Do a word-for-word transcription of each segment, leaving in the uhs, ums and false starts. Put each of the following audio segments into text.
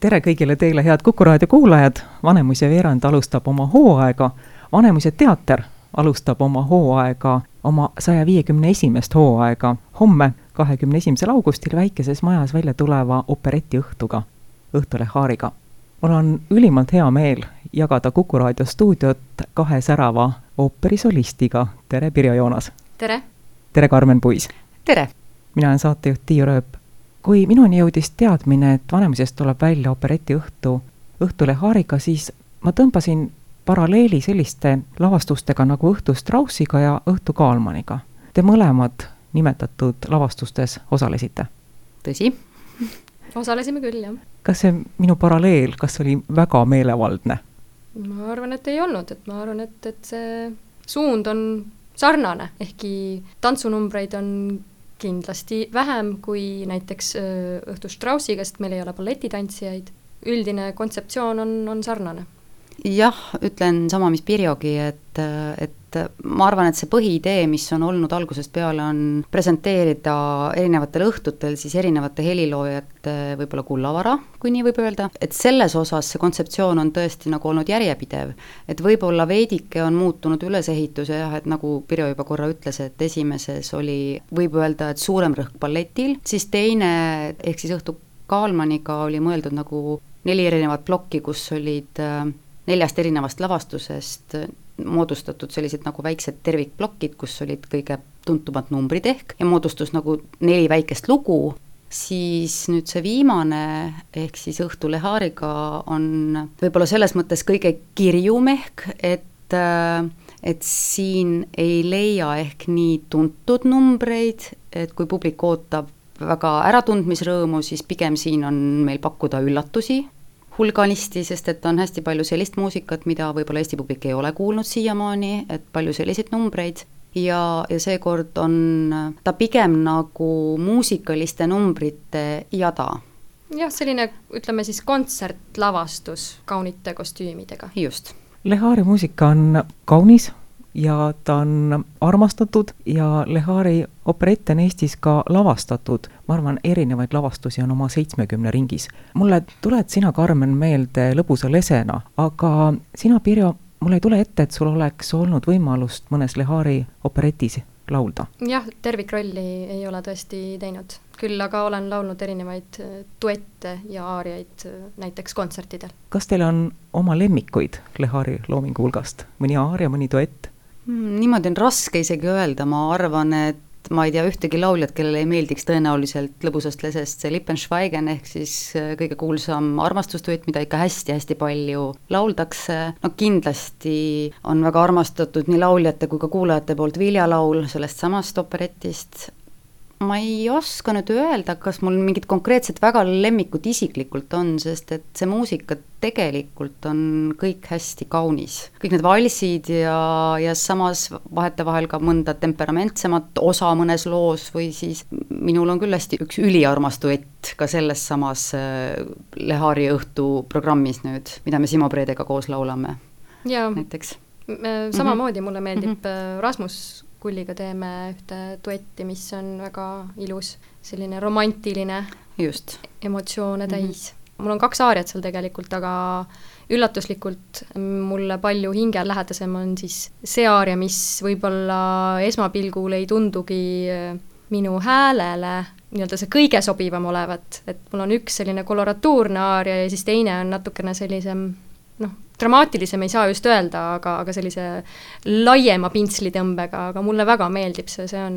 tere kõigile teile, head Kuku raadio kuulajad! Vanemuise veerand alustab oma hooaega. Vanemuise teater alustab oma hooaega, oma saja viiekümne esimest hooaega homme, kahekümne esimesel augustil väikeses majas välja tuleva opereti õhtuga, Õhtulehaariga. Mul on ülimalt hea meel jagada Kuku raadio stuudiot kahe särava ooperisolistiga. Tere, Pirjo Joonas! Tere! Tere, Karmen Puis! Tere! Mina olen saatejuht Tiiu Rööp. Kui minuni jõudis teadmine, et Vanemuisest tuleb välja opereti õhtu Õhtulehaariga, siis ma tõmbasin paralleeli selliste lavastustega nagu Õhtu Straussiga ja Õhtu Kaalmaniga. Te mõlemad nimetatud lavastustes osalesite? Tõsi. Osalesime küll, jah. Kas see minu paralleel, kas oli väga meelevaldne? Ma arvan, et ei olnud. Et ma arvan, et, et see suund on sarnane, ehkki tantsunumbreid on kindlasti vähem kui näiteks Õhtu Straussiga, sest meil ei ole balletitantsijaid. Üldine kontseptsioon on, on sarnane. Jah, ütlen sama, mis Pirjogi, et, et ma arvan, et see põhiidee, mis on olnud algusest peale, on presenteerida erinevatel õhtutel siis erinevate heliloojate võib-olla kullavara, kui nii võib öelda. Et selles osas see kontseptsioon on tõesti nagu olnud järjepidev. Et võib-olla veidike on muutunud ülesehitus ja jah, et nagu Pirjo juba korra ütles, et esimeses oli, võib öelda, et suurem rõhk balletil, siis teine, ehk siis Õhtu Kaalmaniga oli mõeldud nagu neli erinevat plokki, kus olid neljast erinevast lavastusest moodustatud sellised nagu väiksed tervikplokid, kus olid kõige tuntumad numbrid ehk ja moodustus nagu neli väikest lugu, siis nüüd see viimane ehk siis Õhtulehaariga on võib-olla selles mõttes kõige kirjum ehk, et, et siin ei leia ehk nii tuntud numbreid, et kui publik ootab väga äratundmisrõõmu, siis pigem siin on meil pakkuda üllatusi hulganisti, sest et on hästi palju sellist muusikat, mida võib-olla Eesti publik ei ole kuulnud siiamaani, et palju selliseid numbreid ja, ja seekord on ta pigem nagu muusikaliste numbrite jada. Jah, selline, ütleme siis kontsertlavastus kaunite kostüümidega. Just. Lehaari muusika on kaunis ja ta on armastatud ja Lehaari operette on Eestis ka lavastatud. Ma arvan, erinevaid lavastusi on oma seitsmekümne ringis. Mulle tuled sina, Karmen, meelde Lõbusa lesena, aga sina, Pirjo, mulle ei tule ette, et sul oleks olnud võimalust mõnes Lehaari operetis laulda. Jah, tervikrolli ei ole tõesti teinud. Küll aga olen laulnud erinevaid duette ja aariaid näiteks kontsertidel. Kas teil on oma lemmikuid Lehaari loomingu hulgast? Mõni aaria, mõni duett? Niimoodi on raske isegi öelda, ma arvan, et ma ei tea ühtegi lauljat, kellele ei meeldiks tõenäoliselt Lõbusast lesest see Lippenschweigen ehk siis kõige kuulsam armastusduett, mida ikka hästi-hästi palju lauldakse. No kindlasti on väga armastatud nii lauljate kui ka kuulajate poolt Viljalaul sellest samast operetist. Ma ei oska nüüd öelda, kas mul mingid konkreetselt väga lemmikut isiklikult on, sest et see muusika tegelikult on kõik hästi kaunis. Kõik need valsid ja, ja samas vahete vahel ka mõnda temperamentsemat osa mõnes loos või siis minul on küll hästi üks üliarmas duett ka selles samas Lehaari õhtu programmis nüüd, mida me Simo Predega koos laulame. Ja, näiteks. Samamoodi mulle meeldib mm-hmm. Rasmus Kulliga teeme ühte duetti, mis on väga ilus, selline romantiline, just emotsioone täis. Mm-hmm. Mul on kaks aariat seal tegelikult, aga üllatuslikult mulle palju hingel lähedasem on siis see aaria, mis võib-olla esmapilgul ei tundugi minu häälele nii-öelda see kõige sobivam olevat, et mul on üks selline koloratuurne aaria ja siis teine on natukene sellisem noh, dramaatilisem ei saa just öelda, aga, aga sellise laiema pintslitõmbega, aga mulle väga meeldib see, see on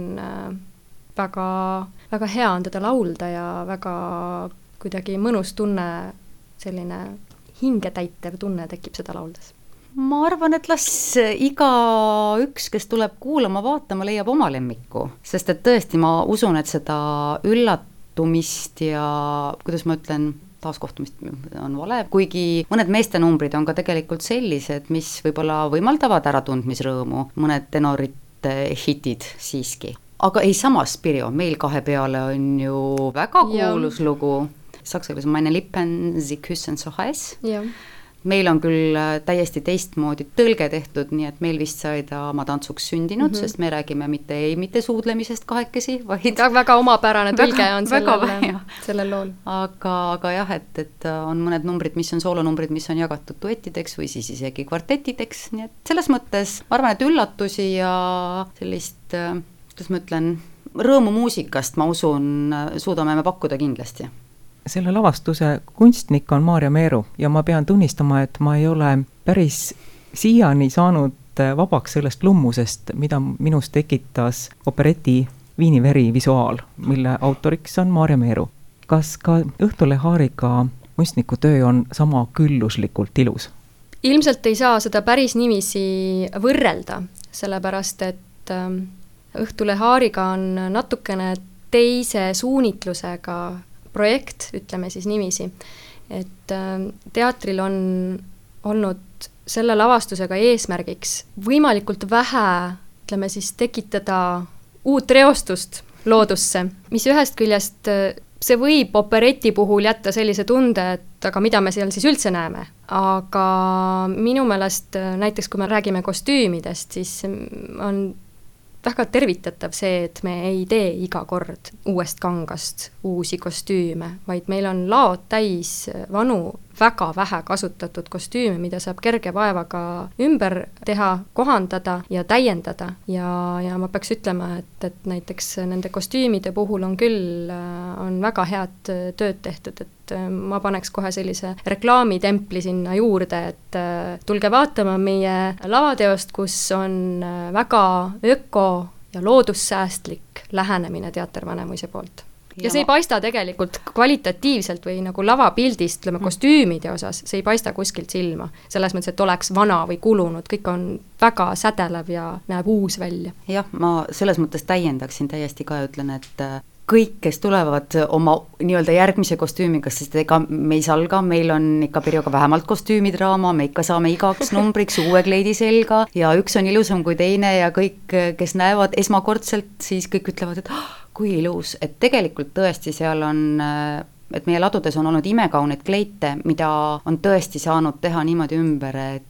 väga, väga hea on teda laulda ja väga kuidagi mõnus tunne, selline hingetäitev tunne tekib seda lauldes. Ma arvan, et las iga üks, kes tuleb kuulama, vaatama, leiab oma lemmiku, sest et tõesti ma usun, et seda üllatumist ja kuidas ma ütlen, taaskohtumist on vale, kuigi mõned meestenumbrid on ka tegelikult sellised, mis võib-olla võimaldavad äratundmisrõõmu, mõned tenorite hitid siiski. Aga ei samas, Pirjo, meil kahe peale on ju väga kuulus ja lugu, saksa keeles Meine Lippen, sie küssen so heiß. meil on küll täiesti teistmoodi tõlge tehtud, nii et meil vist sai ta oma tantsuks sündinud, mm -hmm. sest me räägime mitte ei mitte suudlemisest kahekesi, vaid väga omapärane tõlge on sellel, väga, sellel lool. Aga, aga jah, et, et on mõned numbrid, mis on soolonumbrid, mis on jagatud duettideks või siis isegi kvartettideks, nii et selles mõttes ma arvan, et üllatusi ja sellist, kuidas ma ütlen, rõõmu muusikast, ma usun, suudame me pakkuda kindlasti. Selle lavastuse kunstnik on Maarja Meeru ja ma pean tunnistama, et ma ei ole päris siiani saanud vabaks sellest lummusest, mida minus tekitas opereti Viiniveri visuaal, mille autoriks on Maarja Meeru. Kas ka Õhtulehe Haariga kunstniku töö on sama külluslikult ilus? Ilmselt ei saa seda päris nimisi võrrelda, sellepärast et Õhtulehe Haariga on natukene teise suunitlusega projekt, ütleme siis niiviisi, et teatril on olnud selle lavastusega eesmärgiks võimalikult vähe, ütleme siis, tekitada uut reostust loodusse, mis ühest küljest see võib opereti puhul jätta sellise tunde, et aga mida me seal siis üldse näeme. Aga minu meelest näiteks, kui me räägime kostüümidest, siis on väga tervitatav see, et me ei tee iga kord uuest kangast uusi kostüüme, vaid meil on laod täis vanu, väga vähe kasutatud kostüüme, mida saab kerge vaevaga ümber teha, kohandada ja täiendada. Ja, ja ma peaks ütlema, et, et näiteks nende kostüümide puhul on küll on väga head tööd tehtud, et ma paneks kohe sellise reklaamitempli sinna juurde, et tulge vaatama meie lavateost, kus on väga öko- ja loodussäästlik lähenemine Teater Vanemuise poolt. Ja, ja see ei paista tegelikult kvalitatiivselt või nagu lavapildist, ütleme kostüümide osas, see ei paista kuskilt silma. Selles mõttes, et oleks vana või kulunud, kõik on väga sädelev ja näeb uus välja. Jah, ma selles mõttes täiendaksin täiesti ka ja ütlen, et kõik, kes tulevad oma nii-öelda järgmise kostüümiga, sest ega me ei salga, meil on ikka Pirjoga vähemalt kostüümidraama, me ikka saame igaks numbriks uue kleidi selga ja üks on ilusam kui teine ja kõik, kes näevad esmakordselt, siis kõik ütlevad, et oh, kui ilus, et tegelikult tõesti seal on, et meie ladudes on olnud imekauneid kleite, mida on tõesti saanud teha niimoodi ümber, et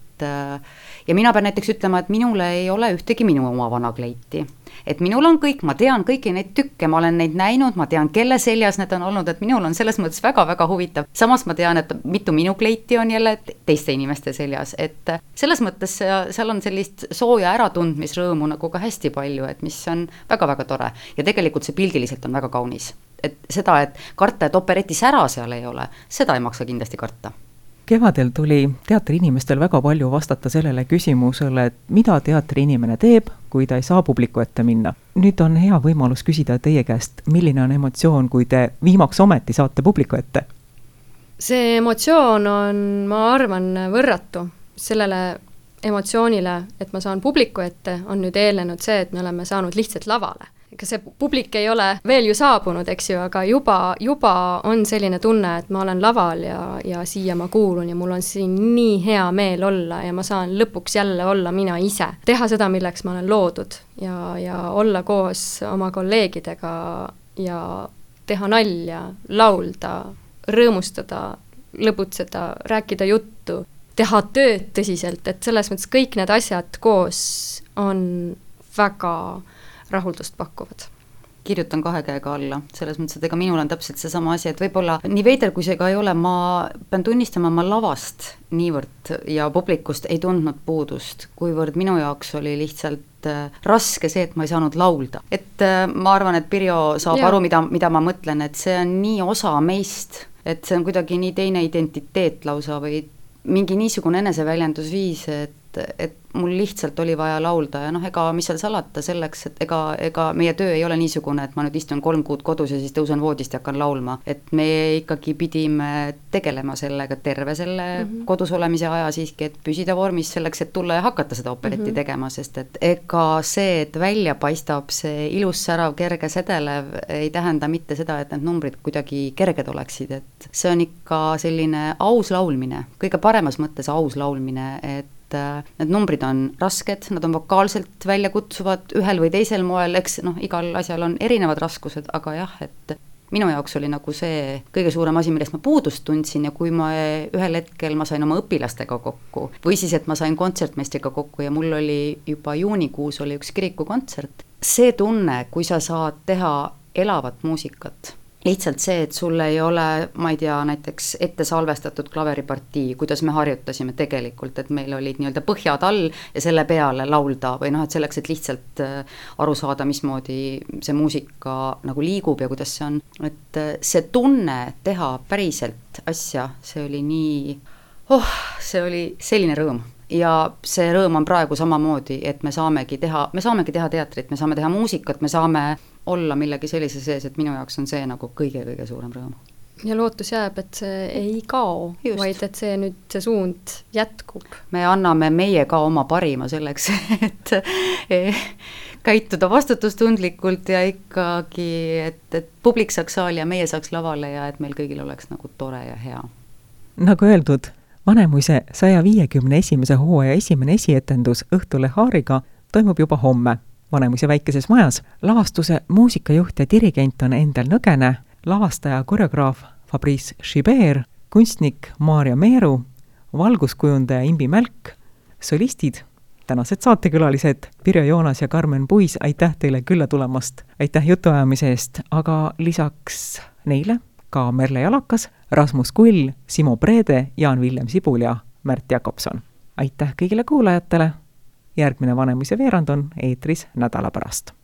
ja mina pean näiteks ütlema, et minule ei ole ühtegi minu oma vana kleiti. Et minul on kõik, ma tean kõiki neid tükke, ma olen neid näinud, ma tean, kelle seljas need on olnud, et minul on selles mõttes väga-väga huvitav. Samas ma tean, et mitu minu kleiti on jälle teiste inimeste seljas, et selles mõttes seal on sellist sooja äratundmisrõõmu nagu ka hästi palju, et mis on väga-väga tore. Ja tegelikult see pildiliselt on väga kaunis. Et seda, et karta, et opereti sära seal ei ole, seda ei maksa kindlasti karta. Kevadel tuli teatriinimestel väga palju vastata sellele küsimusele, et mida teatriinimene teeb, kui ta ei saa publiku ette minna. Nüüd on hea võimalus küsida teie käest, milline on emotsioon, kui te viimaks ometi saate publiku ette? See emotsioon on, ma arvan, võrratu sellele emotsioonile, et ma saan publiku ette, on nüüd eelnenud see, et me oleme saanud lihtsalt lavale. Ega see publik ei ole veel ju saabunud, eks ju, aga juba, juba on selline tunne, et ma olen laval ja, ja siia ma kuulun ja mul on siin nii hea meel olla ja ma saan lõpuks jälle olla mina ise. Teha seda, milleks ma olen loodud ja, ja olla koos oma kolleegidega ja teha nalja, laulda, rõõmustada, lõbutseda, rääkida juttu, teha tööd tõsiselt, et selles mõttes kõik need asjad koos on väga rahuldust pakkuvad. Kirjutan kahe käega alla, selles mõttes, et ega minul on täpselt see sama asi, et võib-olla nii veider, kui see ka ei ole, ma pean tunnistama, ma lavast niivõrd ja publikust ei tundnud puudust, kuivõrd minu jaoks oli lihtsalt raske see, et ma ei saanud laulda. Et ma arvan, et Pirjo saab ja. aru, mida, mida ma mõtlen, et see on nii osa meist, et see on kuidagi nii teine identiteet lausa või mingi niisugune eneseväljendusviis, et et mul lihtsalt oli vaja laulda ja noh, ega mis seal salata selleks, et ega, ega meie töö ei ole niisugune, et ma nüüd istun kolm kuud kodus ja siis tõusen voodist ja hakkan laulma, et me ikkagi pidime tegelema sellega terve selle mm -hmm. kodus olemise aja siiski, et püsida vormis selleks, et tulla ja hakata seda operetti mm -hmm. tegema, sest et ega see, et välja paistab see ilus särav, kerge sedelev, ei tähenda mitte seda, et need numbrid kuidagi kerged oleksid, et see on ikka selline aus laulmine, kõige paremas mõttes aus laulmine, et need numbrid on rasked, nad on vokaalselt välja kutsuvad ühel või teisel moel, eks noh, igal asjal on erinevad raskused, aga jah, et minu jaoks oli nagu see kõige suurem asi, millest ma puudust tundsin ja kui ma ühel hetkel ma sain oma õpilastega kokku või siis, et ma sain kontsertmeistriga kokku ja mul oli juba juunikuus oli üks kirikukontsert, see tunne, kui sa saad teha elavat muusikat, lihtsalt see, et sul ei ole, ma ei tea, näiteks ette salvestatud klaveripartii, kuidas me harjutasime tegelikult, et meil olid nii-öelda põhjad all ja selle peale laulda või noh, et selleks, et lihtsalt aru saada, mismoodi see muusika nagu liigub ja kuidas see on, et see tunne teha päriselt asja, see oli nii, oh, see oli selline rõõm. Ja see rõõm on praegu samamoodi, et me saamegi teha, me saamegi teha teatrit, me saame teha muusikat, me saame olla millegi sellise sees, et minu jaoks on see nagu kõige-kõige suurem rõõm. Ja lootus jääb, et see ei kao, Just. vaid et see nüüd, see suund jätkub. Me anname meie ka oma parima selleks, et käituda vastutustundlikult ja ikkagi, et, et publik saaks saali ja meie saaks lavale ja et meil kõigil oleks nagu tore ja hea. Nagu öeldud, Vanemuise saja viiekümne esimese hooaja esimene esietendus Õhtule Haariga toimub juba homme Vanemuise väikeses majas. Lavastuse muusikajuht ja dirigent on Endel Nõgene, lavastaja koreograaf Fabrice Schibert, kunstnik Maarja Meeru, valguskujundaja Imbi Mälk, solistid, tänased saatekülalised Pirjo Joonas ja Karmen Puis, aitäh teile külla tulemast, aitäh jutuajamise eest, aga lisaks neile ka Merle Jalakas, Rasmus Kull, Simo Preede, Jaan-Villem Sibul ja Märt Jakobson. Aitäh kõigile kuulajatele! Järgmine Vanemuise veerand on eetris nädala pärast.